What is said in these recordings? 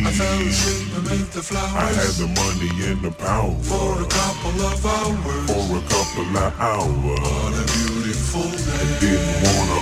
I fell asleep amid the flowers. I had the money and the power for a couple of hours. For a couple of hours. What a beautiful day. I didn't wanna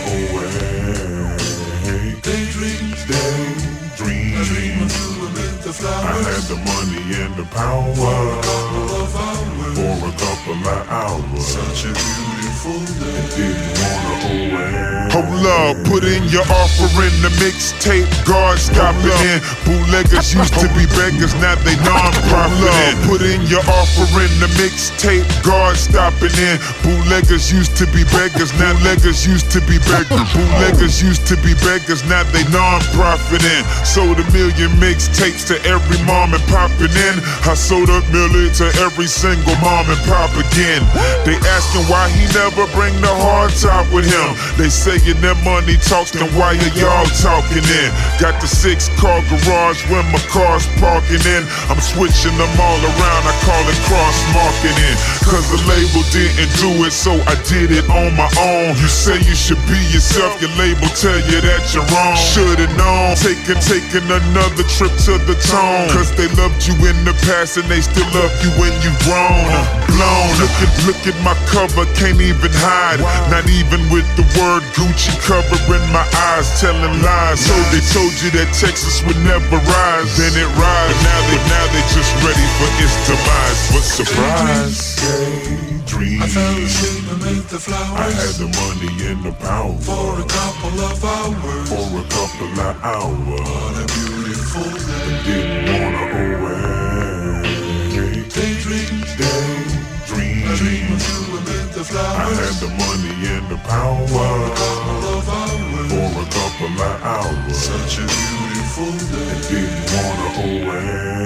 away. Daydreams, Daydream. I dream of you amid the flowers. I had the money and the power for a couple of hours. For a couple of hours. Such a beautiful day. I didn't wanna away. Hold up, put in your offer in the mixtape. God stopping in. Bootleggers used to be beggars, now they non-profit. Put in your offer in the mixtape. God stopping in. Bootleggers used to be beggars, now leggers used to be beggars. Bootleggers used to be beggars, now they non-profit in. Sold a million mixtapes to every mom and poppin' in. I sold a million to every single mom and pop again. They asking why he never bring the hard top with him. They saying that money talks, then why are y'all talking in? Got the 6-car garage where my car's parking in. I'm switching them all around, I call it cross-marketing. Cause the label didn't do it, so I did it on my own. You say you should be yourself, your label tell you that you're wrong. Should've known, taking another trip to the tone. Cause they loved you in the past and they still love you when you've grown. Blown, look at my cover, can't even hide. Not even with the word Gucci covering my eyes, telling lies. So they told you that Texas would never rise, then it rise. Now they just ready for its demise. What surprise? Daydream. I fell asleep amid the flowers. I had the money and the power for a couple of hours. For a couple of hours. What a beautiful day. I didn't wanna away. Daydreams, I dream of you amid the flowers. I had the money and the power for a couple of hours. For a couple of hours. Such a beautiful day. I didn't wanna away.